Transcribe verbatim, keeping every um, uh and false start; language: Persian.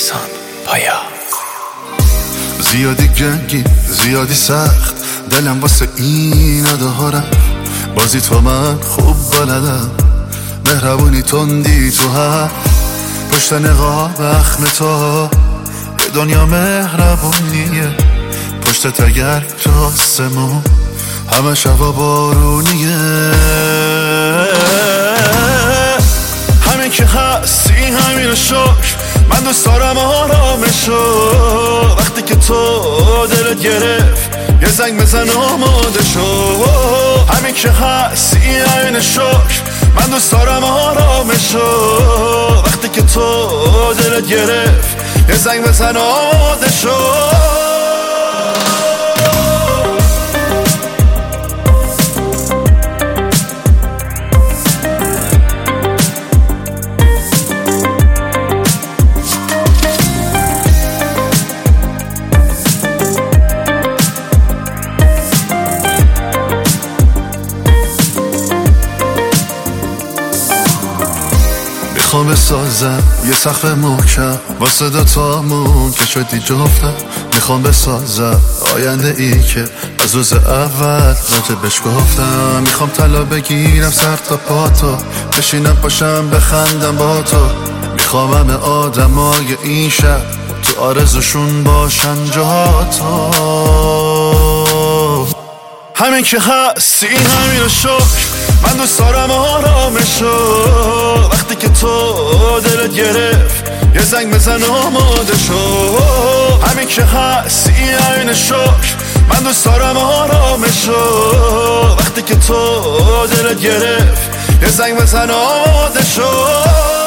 احسان پایا. زیادی گنگی زیادی سخت دلم واسه اینا دارم، بازی تو من خوب بلدم، مهربونی تندی تو هم پشت نقاب اخم تو یه دنیا مهربونیه، پشت تگر تو آسمون همه شبا بارونیه. همین که هستی همین شکر، من دوست دارم آرامشو، وقتی که تو دلت گرفت یه زنگ بزن آماده شو. همین که هستی همین شکر، من دوست دارم آرامشو، وقتی که تو دلت گرفت یه زنگ بزن آماده شو. میخوام بسازم یه سقف محکم واسه دوتامون که شدی جفتم، میخوام بسازم آینده ای که از روز اول راجبش گفتم، میخوام طلا بگیرم سر تا پا تو، بشینم پاشم بخندم با تو، میخوام همه آدمای این شهر تو آرزوشون باشن جا تو. همین که هستی همین شکر، من دوست دارم آرامشو، وقتی که تو دلت گرفت یه زنگ بزن آماده شو. همین که هستی همین شکر، من دوست دارم آرامشو، وقتی که تو دلت گرفت یه زنگ بزن آماده شو.